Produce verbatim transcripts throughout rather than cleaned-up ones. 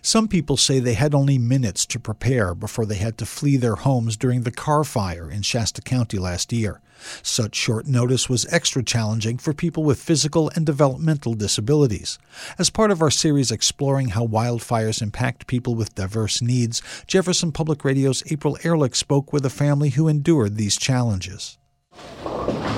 Some people say they had only minutes to prepare before they had to flee their homes during the Carr Fire in Shasta County last year. Such short notice was extra challenging for people with physical and developmental disabilities. As part of our series exploring how wildfires impact people with diverse needs, Jefferson Public Radio's April Ehrlich spoke with a family who endured these challenges. Good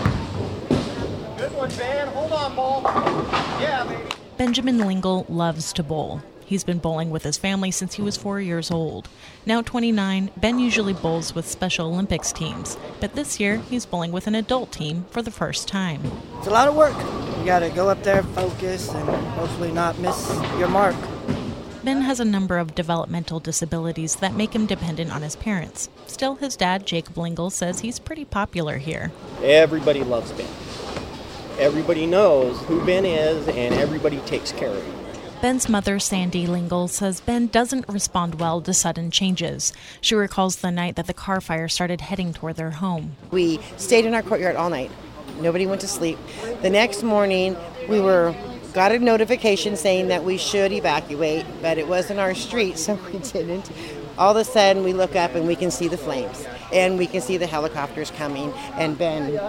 one, Ben. Hold on, ball. Yeah, baby. Benjamin Lingle loves to bowl. He's been bowling with his family since he was four years old. Now twenty-nine, Ben usually bowls with Special Olympics teams, but this year he's bowling with an adult team for the first time. It's a lot of work. You got to go up there, focus, and hopefully not miss your mark. Ben has a number of developmental disabilities that make him dependent on his parents. Still, his dad, Jacob Lingle, says he's pretty popular here. Everybody loves Ben. Everybody knows who Ben is, and everybody takes care of him. Ben's mother, Sandy Lingle, says Ben doesn't respond well to sudden changes. She recalls the night that the Carr Fire started heading toward their home. We stayed in our courtyard all night. Nobody went to sleep. The next morning, we were got a notification saying that we should evacuate, but it wasn't our street, so we didn't. All of a sudden, we look up and we can see the flames, and we can see the helicopters coming, and Ben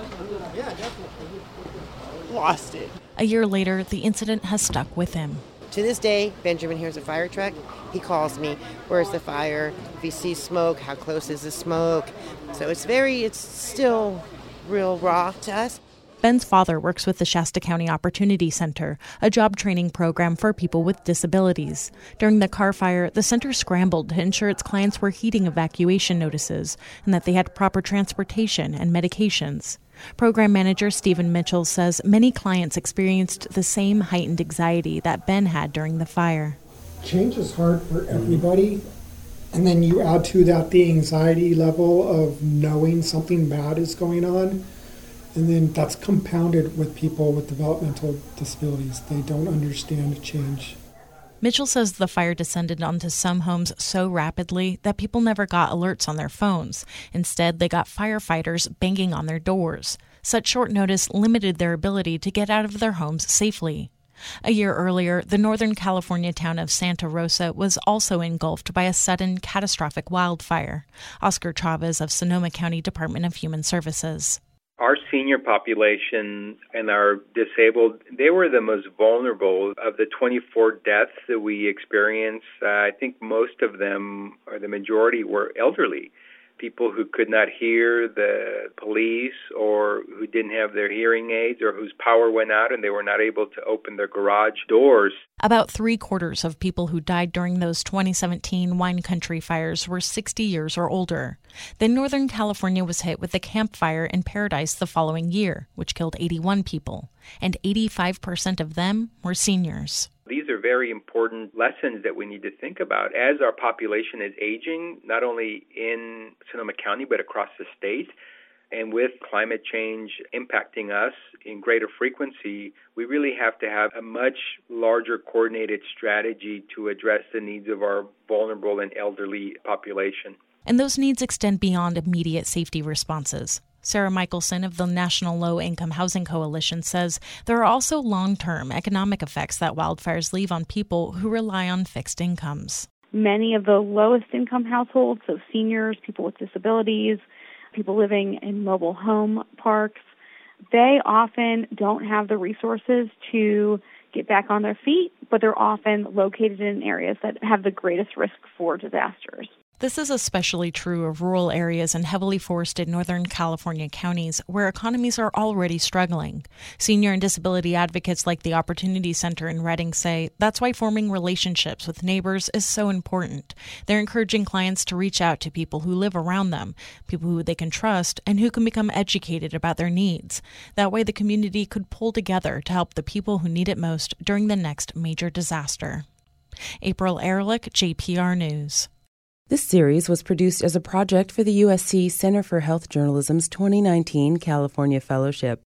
lost it. A year later, the incident has stuck with him. To this day, Benjamin hears a fire truck. He calls me, where's the fire? If he sees smoke, how close is the smoke? So it's very, it's still real raw to us. Ben's father works with the Shasta County Opportunity Center, a job training program for people with disabilities. During the Carr Fire, the center scrambled to ensure its clients were heeding evacuation notices and that they had proper transportation and medications. Program manager Stephen Mitchell says many clients experienced the same heightened anxiety that Ben had during the fire. Change is hard for everybody, and then you add to that the anxiety level of knowing something bad is going on, and then that's compounded with people with developmental disabilities. They don't understand change. Mitchell says the fire descended onto some homes so rapidly that people never got alerts on their phones. Instead, they got firefighters banging on their doors. Such short notice limited their ability to get out of their homes safely. A year earlier, the Northern California town of Santa Rosa was also engulfed by a sudden, catastrophic wildfire. Oscar Chavez of Sonoma County Department of Human Services. Our senior population and our disabled, they were the most vulnerable of the twenty-four deaths that we experienced. Uh, I think most of them, or the majority, were elderly. People who could not hear the police or who didn't have their hearing aids or whose power went out and they were not able to open their garage doors. About three quarters of people who died during those twenty seventeen wine country fires were sixty years or older. Then Northern California was hit with the Camp Fire in Paradise the following year, which killed eighty-one people, and eighty-five percent of them were seniors. These are very important lessons that we need to think about as our population is aging, not only in Sonoma County, but across the state. And with climate change impacting us in greater frequency, we really have to have a much larger coordinated strategy to address the needs of our vulnerable and elderly population. And those needs extend beyond immediate safety responses. Sarah Michelson of the National Low-Income Housing Coalition says there are also long-term economic effects that wildfires leave on people who rely on fixed incomes. Many of the lowest income households, so seniors, people with disabilities, people living in mobile home parks, they often don't have the resources to get back on their feet, but they're often located in areas that have the greatest risk for disasters. This is especially true of rural areas and heavily forested Northern California counties where economies are already struggling. Senior and disability advocates like the Opportunity Center in Redding say that's why forming relationships with neighbors is so important. They're encouraging clients to reach out to people who live around them, people who they can trust, and who can become educated about their needs. That way the community could pull together to help the people who need it most during the next major disaster. April Ehrlich, J P R News. This series was produced as a project for the U S C Center for Health Journalism's twenty nineteen California Fellowship.